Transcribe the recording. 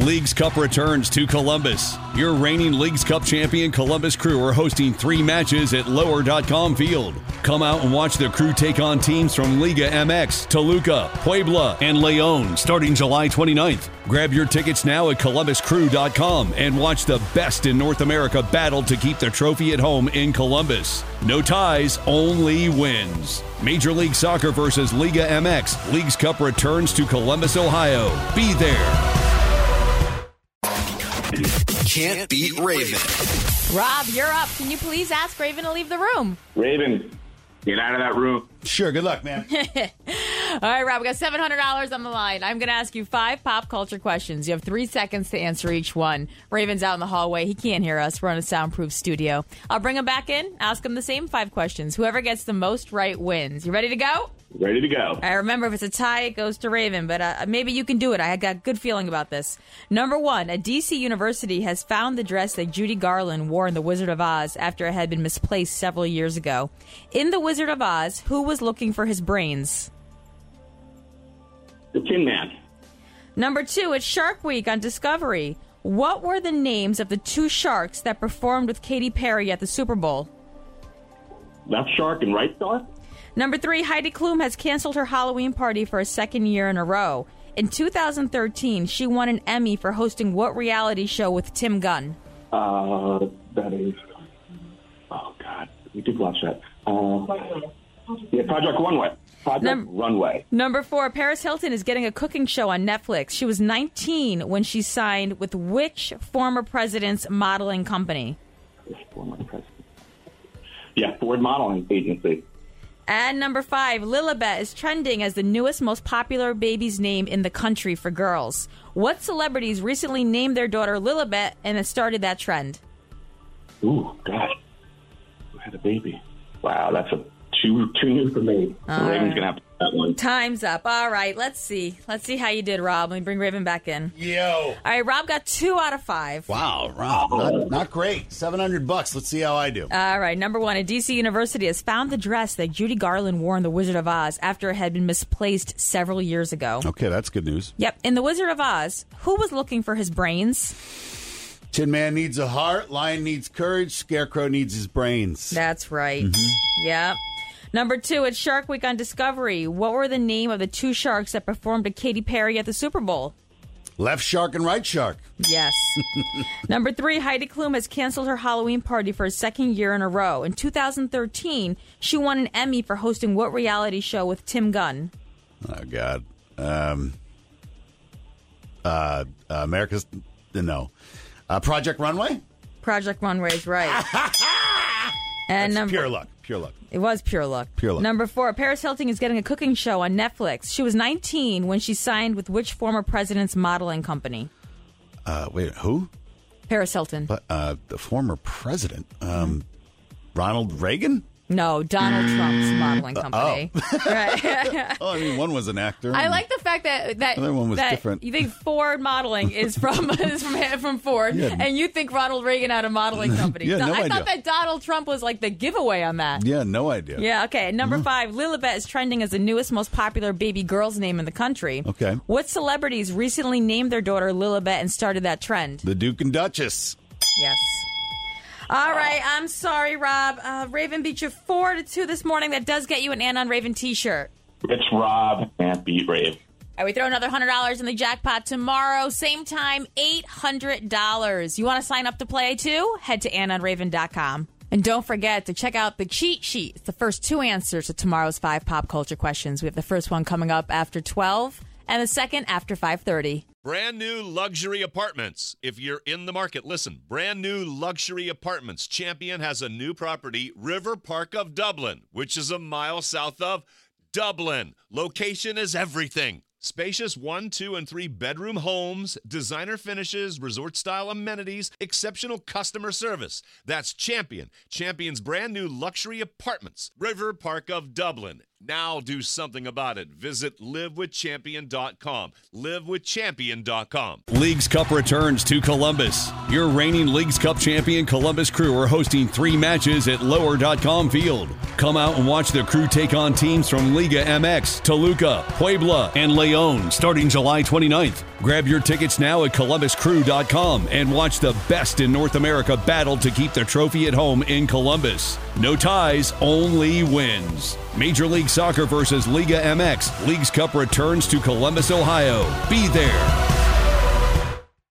Leagues Cup returns to Columbus. Your reigning Leagues Cup champion Columbus Crew are hosting 3 matches at Lower.com Field. Come out and watch the Crew take on teams from Liga MX, Toluca, Puebla, and León starting July 29th. Grab your tickets now at ColumbusCrew.com and watch the best in North America battle to keep the trophy at home in Columbus. No ties, only wins. Major League Soccer versus Liga MX. Leagues Cup returns to Columbus, Ohio. Be there. Can't beat Raven. Rob, you're up. Can you please ask Raven to leave the room? Raven, get out of that room. Sure, good luck, man. All right, Rob, we got $700 on the line. I'm going to ask you 5 pop culture questions. You have 3 seconds to answer each one. Raven's out in the hallway. He can't hear us. We're in a soundproof studio. I'll bring him back in, ask him the same 5 questions. Whoever gets the most right wins. You ready to go? Ready to go. I remember if it's a tie, it goes to Raven, but maybe you can do it. I got a good feeling about this. Number 1, a D.C. university has found the dress that Judy Garland wore in The Wizard of Oz after it had been misplaced several years ago. In The Wizard of Oz, who was looking for his brains? The Tin Man. Number 2, it's Shark Week on Discovery. What were the names of the 2 sharks that performed with Katy Perry at the Super Bowl? Left shark and right shark? Number 3, Heidi Klum has canceled her Halloween party for a 2nd year in a row. In 2013, she won an Emmy for hosting what reality show with Tim Gunn? That is... Oh, God. We did watch that. Project Runway. Runway. Number 4, Paris Hilton is getting a cooking show on Netflix. She was 19 when she signed with which former president's modeling company? Former president. Yeah, Ford Modeling Agency. And number 5, Lilibet is trending as the newest, most popular baby's name in the country for girls. What celebrities recently named their daughter Lilibet and has started that trend? Ooh, God. Who had a baby? Wow, that's too new for me. Raven's going to have to do that one. Time's up. All right, let's see. Let's see how you did, Rob. Let me bring Raven back in. Yo. All right, Rob got 2 out of 5. Wow, Rob, not great. $700. Let's see how I do. All right, number 1, a D.C. university has found the dress that Judy Garland wore in The Wizard of Oz after it had been misplaced several years ago. Okay, that's good news. Yep, in The Wizard of Oz, who was looking for his brains? Tin Man needs a heart, Lion needs courage, Scarecrow needs his brains. That's right. Yep. Number 2, it's Shark Week on Discovery. What were the name of the 2 sharks that performed with Katy Perry at the Super Bowl? Left shark and right shark. Yes. Number 3, Heidi Klum has canceled her Halloween party for a 2nd year in a row. In 2013, she won an Emmy for hosting what reality show with Tim Gunn? Oh, God. America's... No. Project Runway? Project Runway is right. And That's pure luck. Pure luck. It was pure luck. Pure luck. Number 4, Paris Hilton is getting a cooking show on Netflix. She was 19 when she signed with which former president's modeling company? Wait, who? Paris Hilton. The former president. Ronald Reagan? No, Donald Trump's modeling company. Right. Oh, I mean, one was an actor. I like the fact that the other one was different. You think Ford Modeling is from Ford, and you think Ronald Reagan had a modeling company. Yeah, no I idea. thought that Donald Trump was like the giveaway on that. Yeah, no idea. Yeah, okay. Number 5, Lilibet is trending as the newest, most popular baby girl's name in the country. Okay. What celebrities recently named their daughter Lilibet and started that trend? The Duke and Duchess. Yes. All right, I'm sorry, Rob. Raven beat you 4-2 this morning. That does get you an Ann on Raven t-shirt. It's Rob. Can't beat Raven. All right, we throw another $100 in the jackpot tomorrow. Same time, $800. You want to sign up to play too? Head to AnnOnRaven.com. And don't forget to check out the cheat sheet. It's the first 2 answers to tomorrow's 5 pop culture questions. We have the first one coming up after 12 and the second after 5:30. Brand new luxury apartments. If you're in the market, listen. Brand new luxury apartments. Champion has a new property, River Park of Dublin, which is a mile south of Dublin. Location is everything. Spacious 1, 2, and 3 bedroom homes, designer finishes, resort-style amenities, exceptional customer service. That's Champion. Champion's brand new luxury apartments, River Park of Dublin. Now do something about it. Visit livewithchampion.com. Livewithchampion.com. Leagues Cup returns to Columbus. Your reigning Leagues Cup champion Columbus Crew are hosting 3 matches at lower.com field. Come out and watch the Crew take on teams from Liga MX, Toluca, Puebla, and Leon starting July 29th. Grab your tickets now at columbuscrew.com and watch the best in North America battle to keep the trophy at home in Columbus. No ties, only wins. Major League Soccer versus Liga MX. Leagues Cup returns to Columbus, Ohio. Be there.